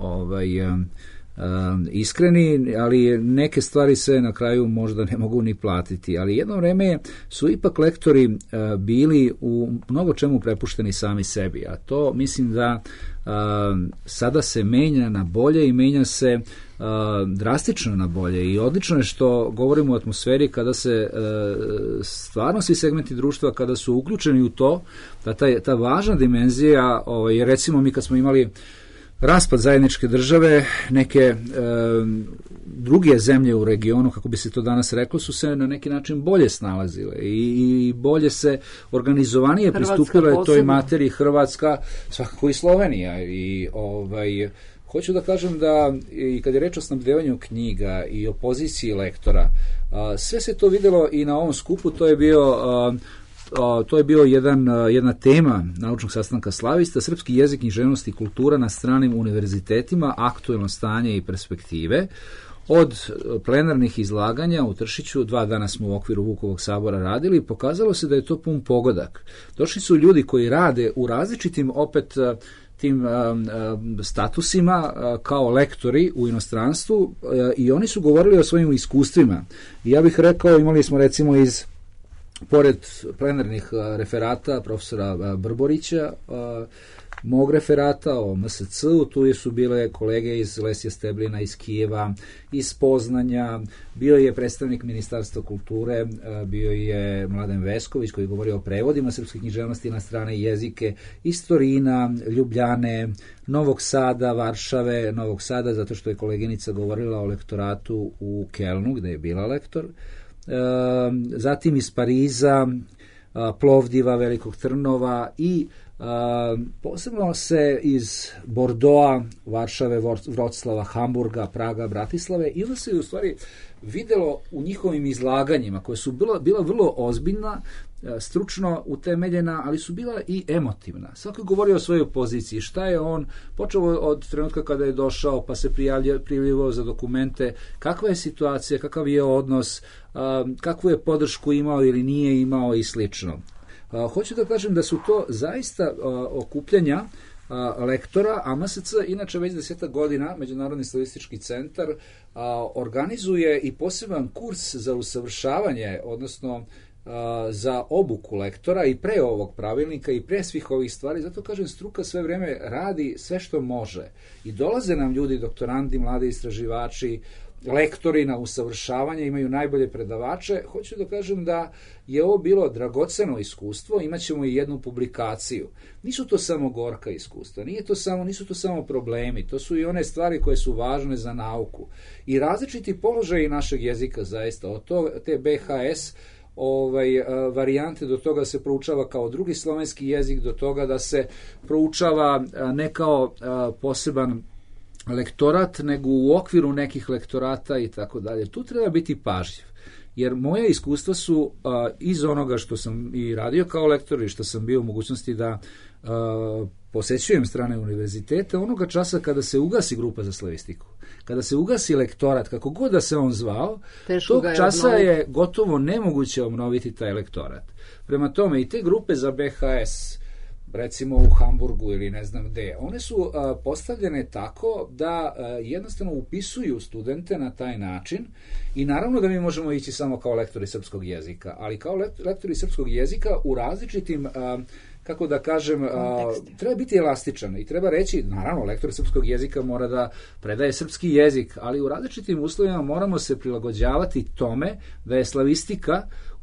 Speaker 4: iskreni, ali neke stvari se na kraju možda ne mogu ni platiti, ali jedno vreme su ipak lektori bili u mnogo čemu prepušteni sami sebi, a to mislim da sada se menja na bolje i menja se drastično na bolje i odlično je što govorimo o atmosferi kada se stvarno svi segmenti društva kada su uključeni u to, da ta važna dimenzija, jer recimo mi kad smo imali raspad zajedničke države, neke druge zemlje u regionu, kako bi se to danas reklo, su se na neki način bolje snalazile i bolje se organizovanije pristupile toj materiji. Hrvatska, svakako i Slovenija. I hoću da kažem da i kad je reč o snabdevanju knjiga i o poziciji lektora, sve se to videlo i na ovom skupu. To je bio jedna tema naučnog sastanka Slavista, srpski jezik, književnost i kultura na stranim univerzitetima, aktuelno stanje i perspektive. Od plenarnih izlaganja u Tršiću, 2 dana smo u okviru Vukovog sabora radili i pokazalo se da je to pun pogodak. Došli su ljudi koji rade u različitim opet tim statusima kao lektori u inostranstvu i oni su govorili o svojim iskustvima. I ja bih rekao, imali smo recimo pored plenarnih referata profesora Brborića, mog referata o MSC-u, tu su bile kolege iz Lesija Steblina, iz Kijeva, iz Poznanja, bio je predstavnik Ministarstva kulture, bio je Mladen Vesković koji govori o prevodima srpske književnosti na strane jezike, iz Torina, Ljubljane, Novog Sada, Varšave, Novog Sada, zato što je koleginica govorila o lektoratu u Kelnu, gde je bila lektor, zatim iz Pariza, Plovdiva, Velikog Trnova i posebno se iz Bordoa, Varšave, Vroclava, Hamburga, Praga, Bratislave, i onda se u stvari videlo u njihovim izlaganjima, koje su bila vrlo ozbiljna, stručno utemeljena, ali su bila i emotivna. Svako je govorio o svojoj poziciji, šta je on, počeo od trenutka kada je došao, pa se prijavljivao za dokumente, kakva je situacija, kakav je odnos, kakvu je podršku imao ili nije imao i slično. Hoću da kažem da su to zaista okupljanja lektora, a MSC inače već 10 godina, Međunarodni statistički centar, organizuje i poseban kurs za usavršavanje, odnosno za obuku lektora i pre ovog pravilnika i pre svih ovih stvari. Zato kažem, struka sve vreme radi sve što može. I dolaze nam ljudi, doktorandi, mladi istraživači, lektori na usavršavanje, imaju najbolje predavače. Hoću da kažem da je ovo bilo dragoceno iskustvo, imaćemo i jednu publikaciju. Nisu to samo gorka iskustva, nisu to samo problemi, to su i one stvari koje su važne za nauku. I različiti položaji našeg jezika zaista, od te BHS varijante do toga se proučava kao drugi slovenski jezik, do toga da se proučava ne kao poseban lektorat, nego u okviru nekih lektorata i tako dalje. Tu treba biti pažljiv, jer moja iskustva su iz onoga što sam i radio kao lektor i što sam bio u mogućnosti da posećujem strane univerzitete, onoga časa kada se ugasi grupa za slavistiku, kada se ugasi lektorat, kako god da se on zvao, tog časa je gotovo nemoguće obnoviti taj lektorat. Prema tome, i te grupe za BHS, recimo u Hamburgu ili ne znam gde, one su postavljene tako da jednostavno upisuju studente na taj način i naravno da mi možemo ići samo kao lektori srpskog jezika, ali kao lektori srpskog jezika u različitim, kako da kažem, treba biti elastičan i treba reći, naravno, lektor srpskog jezika mora da predaje srpski jezik, ali u različitim uslovima moramo se prilagođavati tome da je slavistika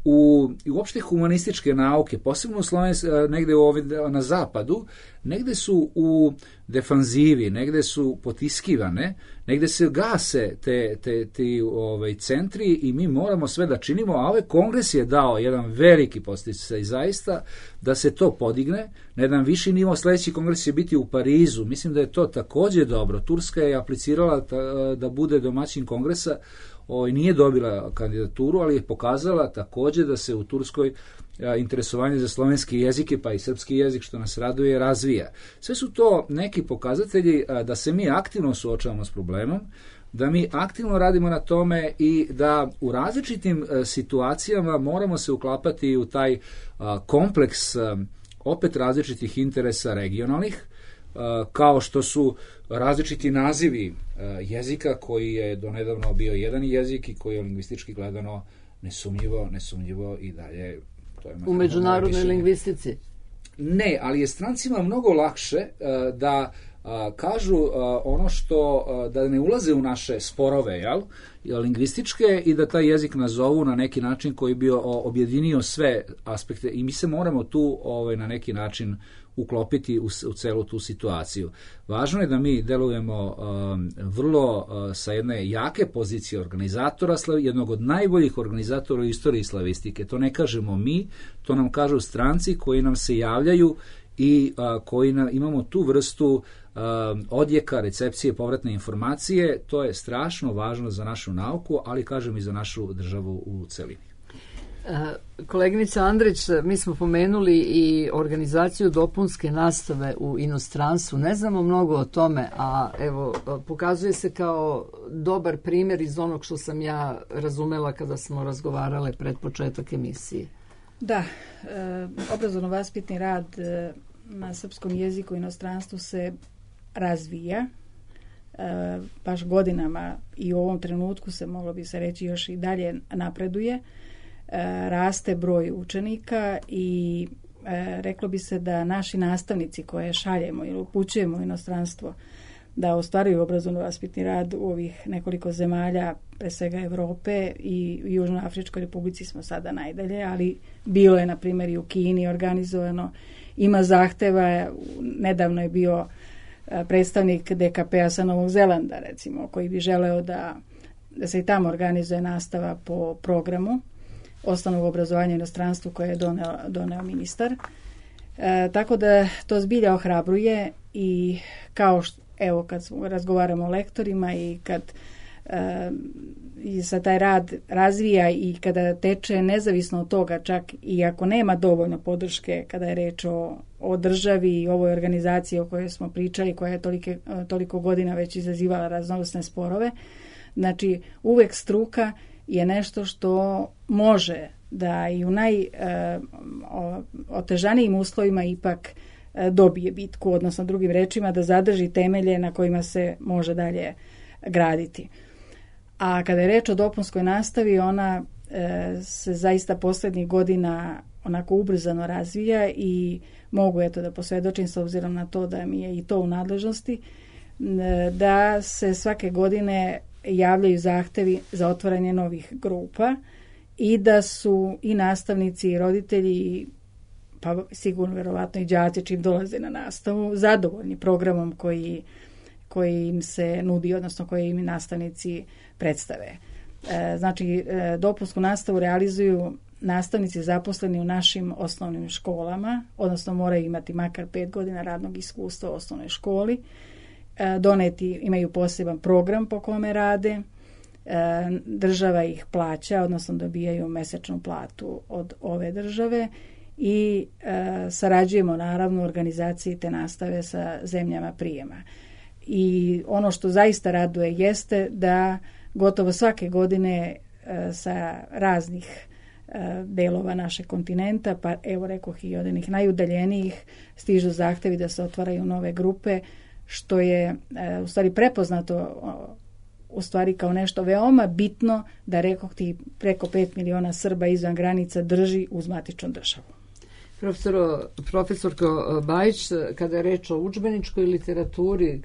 Speaker 4: i uopšte humanističke nauke, posebno negde na zapadu, negde su u defanzivi, negde su potiskivane, negde se gase ti centri i mi moramo sve da činimo, a ovaj kongres je dao jedan veliki podsticaj zaista da se to podigne na jedan viši nivo. Sledeći kongres će biti u Parizu, mislim da je to takođe dobro. Turska je aplicirala da bude domaćin kongresa, nije dobila kandidaturu, ali je pokazala takođe da se u Turskoj interesovanje za slovenski jezike, pa i srpski jezik, što nas raduje, razvija. Sve su to neki pokazatelji da se mi aktivno suočavamo s problemom, da mi aktivno radimo na tome i da u različitim situacijama moramo se uklapati u taj kompleks opet različitih interesa regionalnih, kao što su različiti nazivi jezika koji je donedavno bio jedan jezik i koji je lingvistički gledano nesumnjivo i dalje.
Speaker 1: U međunarodnoj lingvistici?
Speaker 4: Ne, ali je strancima mnogo lakše da kažu ono što, da ne ulaze u naše sporove, lingvističke, i da taj jezik nazovu na neki način koji bi objedinio sve aspekte i mi se moramo tu na neki način uklopiti u celu tu situaciju. Važno je da mi delujemo vrlo sa jedne jake pozicije organizatora, jednog od najboljih organizatora u istoriji slavistike. To ne kažemo mi, to nam kažu stranci koji nam se javljaju i koji imamo tu vrstu odjeka, recepcije, povratne informacije. To je strašno važno za našu nauku, ali kažem i za našu državu u celini.
Speaker 1: Koleginica Andrić, mi smo pomenuli i organizaciju dopunske nastave u inostranstvu. Ne znamo mnogo o tome, a evo, pokazuje se kao dobar primjer iz onog što sam ja razumela kada smo razgovarale pred početak emisije.
Speaker 5: Da, obrazovno-vaspitni rad na srpskom jeziku u inostranstvu se razvija, baš godinama i u ovom trenutku se, moglo bi se reći, još i dalje napreduje. Raste broj učenika i reklo bi se da naši nastavnici koje šaljemo ili upućujemo u inostranstvo da ostvaruju obrazovno-vaspitni rad u ovih nekoliko zemalja, pre svega Evrope, i u Južnoafričkoj republici smo sada najdalje, ali bilo je na primjer i u Kini organizovano, ima zahteva. Nedavno je bio predstavnik DKP-a sa Novog Zelanda, recimo, koji bi želeo da se i tamo organizuje nastava po programu osnovnog obrazovanja u inostranstvu koje je doneo ministar. Tako da to zbilja ohrabruje i kao što, evo, kad razgovaramo o lektorima i kad se taj rad razvija i kada teče nezavisno od toga, čak i ako nema dovoljno podrške kada je reč o državi i ovoj organizaciji o kojoj smo pričali, koja je toliko godina već izazivala raznovrsne sporove, znači uvek struka je nešto što može da i u najotežanijim uslovima ipak dobije bitku, odnosno drugim rečima da zadrži temelje na kojima se može dalje graditi. A kada je reč o dopunskoj nastavi, ona se zaista posljednjih godina onako ubrzano razvija i mogu da posvjedočim s obzirom na to da mi je i to u nadležnosti, da se svake godine javljaju zahtevi za otvaranje novih grupa i da su i nastavnici i roditelji, pa sigurno vjerovatno i đaci čim dolaze na nastavu, zadovoljni programom koji im se nudi, odnosno koji im nastavnici predstave. Znači, dopunsku nastavu realizuju nastavnici zaposleni u našim osnovnim školama, odnosno moraju imati makar 5 godina radnog iskustva u osnovnoj školi. Imaju poseban program po kome rade. Država ih plaća, odnosno dobijaju mesečnu platu od ove države i sarađujemo naravno u organizaciji te nastave sa zemljama prijema. I ono što zaista raduje jeste da gotovo svake godine sa raznih delova našeg kontinenta, pa evo rekoh i od onih najudaljenijih, stižu zahtevi da se otvaraju nove grupe, što je u stvari prepoznato u stvari kao nešto veoma bitno, da rekoh ti preko 5 miliona Srba izvan granica drži uz matičnu državu.
Speaker 1: Profesorko Bajić, kada je reč o udžbeničkoj literaturi,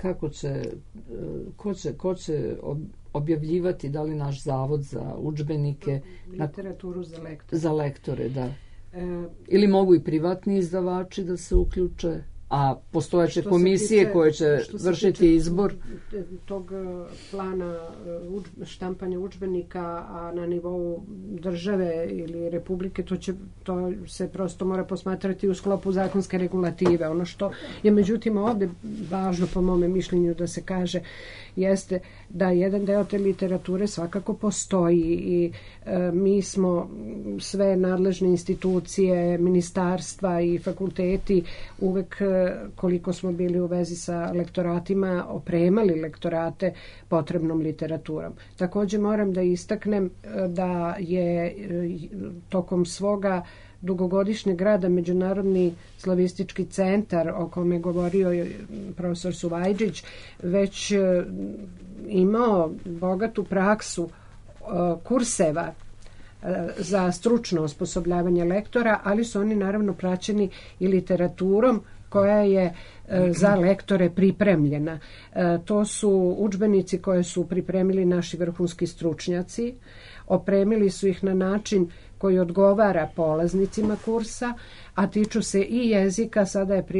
Speaker 1: ko će objavljivati, da li naš zavod za udžbenike?
Speaker 6: Literaturu za lektore.
Speaker 1: Za lektore, da. Ili mogu i privatni izdavači da se uključe? A postojeće komisije koje će vršiti izbor
Speaker 6: tog plana štampanja udžbenika, a na nivou države ili republike, to se prosto mora posmatrati u sklopu zakonske regulative. Ono što je međutim ovdje važno po mome mišljenju da se kaže jeste da jedan deo te literature svakako postoji i mi smo sve nadležne institucije, ministarstva i fakulteti uvek, koliko smo bili u vezi sa lektoratima, opremali lektorate potrebnom literaturom. Također moram da istaknem da je tokom svoga dugogodišnjeg rada Međunarodni slavistički centar, o kome je govorio profesor Suvajđić, već imao bogatu praksu kurseva za stručno osposobljavanje lektora, ali su oni naravno praćeni i literaturom koja je za lektore pripremljena. To su udžbenici koje su pripremili naši vrhunski stručnjaci, opremili su ih na način koji odgovara polaznicima kursa, a tiču se i jezika. Sada je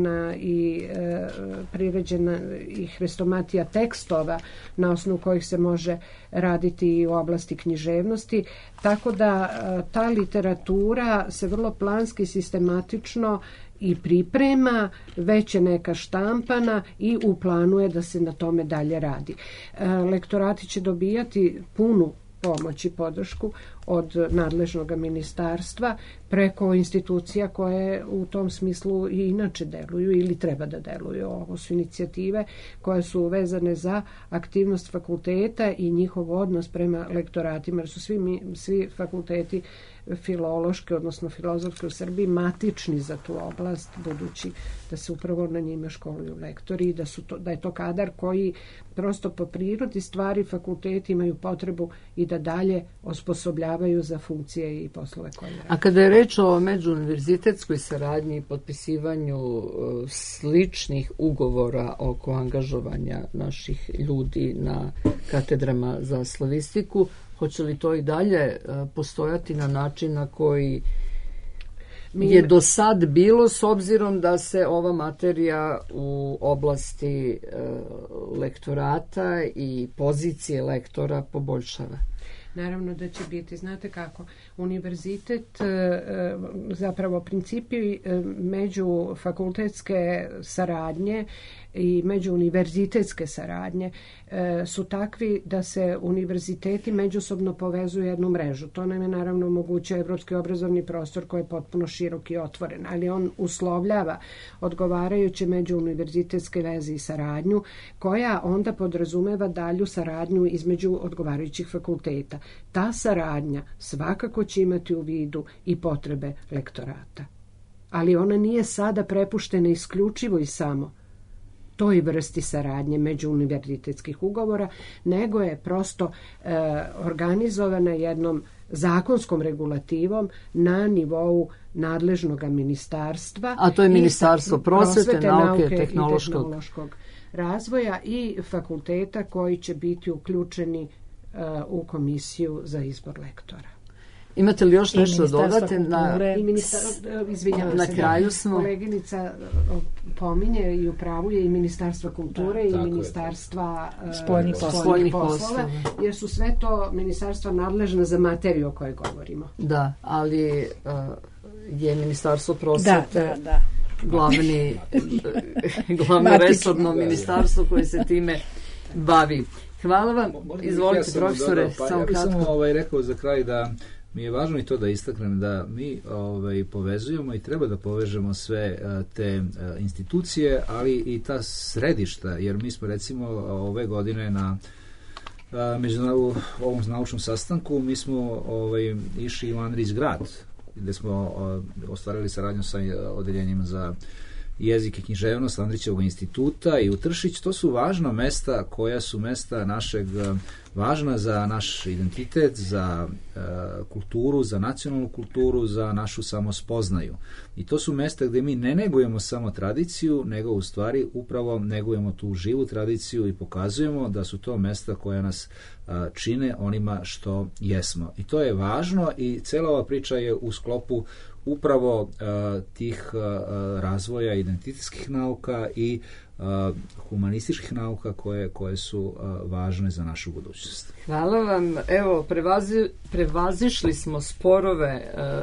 Speaker 6: priređena i hrestomatija tekstova na osnovu kojih se može raditi i u oblasti književnosti, tako da ta literatura se vrlo planski, sistematično i priprema, već je neka štampana i u planu je da se na tome dalje radi. Lektorati će dobijati punu pomoć i podršku od nadležnog ministarstva preko institucija koje u tom smislu i inače deluju ili treba da deluju. Ovo su inicijative koje su vezane za aktivnost fakulteta i njihov odnos prema lektoratima, jer su svi fakulteti filološke, odnosno filozofske u Srbiji matični za tu oblast, budući da se upravo na njima školuju lektori i da je to kadar koji prosto po prirodi stvari fakulteti imaju potrebu i da dalje osposobljavaju za funkcije i poslove koje rade.
Speaker 1: A kada je reč o međuuniverzitetskoj saradnji i potpisivanju sličnih ugovora oko angažovanja naših ljudi na katedrama za slavistiku, hoće li to i dalje postojati na način na koji je do sad bilo, s obzirom da se ova materija u oblasti lektorata i pozicije lektora poboljšava?
Speaker 6: Naravno da će biti. Znate kako, univerzitet, zapravo principi međufakultetske saradnje i međuuniverzitetske saradnje su takvi da se univerziteti međusobno povezuju jednu mrežu. To nam je naravno omogućuje evropski obrazovni prostor koji je potpuno širok i otvoren, ali on uslovljava odgovarajuće međuuniverzitetske veze i saradnju, koja onda podrazumeva dalju saradnju između odgovarajućih fakulteta. Ta saradnja svakako će imati u vidu i potrebe lektorata. Ali ona nije sada prepuštena isključivo i samo toj vrsti saradnje međuuniverzitetskih ugovora, nego je prosto organizovana jednom zakonskom regulativom na nivou nadležnog ministarstva.
Speaker 1: A to je Ministarstvo prosvete, nauke i tehnološkog
Speaker 6: razvoja i fakulteta koji će biti uključeni u komisiju za izbor lektora.
Speaker 1: Imate li još nešto dodati?
Speaker 6: Na kraju smo. Koleginica pominje i upravu je i Ministarstva kulture i Ministarstva spoljnih poslova, jer su sve to ministarstva nadležna za materiju o kojoj govorimo.
Speaker 1: Da, ali je Ministarstvo prosvete glavno resorno ministarstvo koje se time bavi. Hvala vam. Izvolite, profesore.
Speaker 4: Ja bih samo rekao za kraj da mi je važno i to da istaknem da mi povezujemo i treba da povežemo sve te institucije, ali i ta središta, jer mi smo recimo ove godine na ovom naučnom sastanku mi smo išli u Andrić grad, gde smo ostvarili saradnju sa odeljenjima za jezik i književnost Andrićevog instituta i u Tršić. To su važna mesta koja su mesta našeg, važna za naš identitet, za kulturu, za nacionalnu kulturu, za našu samospoznaju. I to su mesta gde mi ne negujemo samo tradiciju, nego u stvari upravo negujemo tu živu tradiciju i pokazujemo da su to mesta koja nas čine onima što jesmo. I to je važno i cela ova priča je u sklopu upravo tih razvoja identitetskih nauka i humanističkih nauka koje su važne za našu budućnost.
Speaker 1: Hvala vam. Evo, prevazišli smo sporove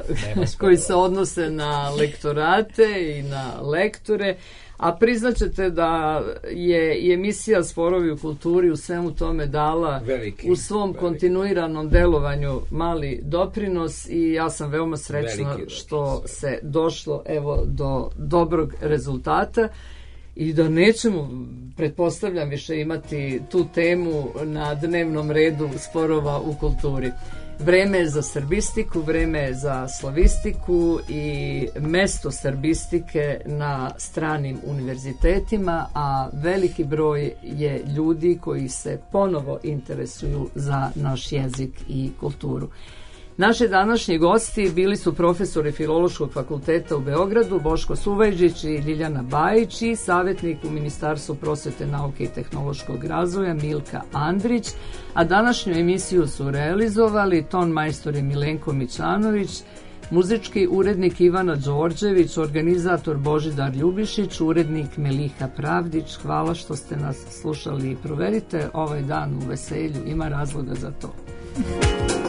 Speaker 1: koji se odnose na lektorate i na lektore, a priznaćete da je i emisija Sporovi u kulturi u svemu tome dala u svom kontinuiranom delovanju mali doprinos i ja sam veoma srećna što se došlo do dobrog rezultata i da nećemo, pretpostavljam, više imati tu temu na dnevnom redu sporova u kulturi. Vreme je za srbistiku, vreme je za slavistiku i mesto srbistike na stranim univerzitetima, a veliki broj je ljudi koji se ponovo interesuju za naš jezik i kulturu. Naši današnji gosti bili su profesori Filološkog fakulteta u Beogradu Boško Suvajžić i Ljiljana Bajić i savjetnik u Ministarstvu prosvete, nauke i tehnološkog razvoja Milka Andrić, a današnju emisiju su realizovali ton majstor Milenko Mićanović, muzički urednik Ivana Đorđević, organizator Božidar Ljubišić, urednik Meliha Pravdić. Hvala što ste nas slušali i proverite ovaj dan u veselju, ima razloga za to.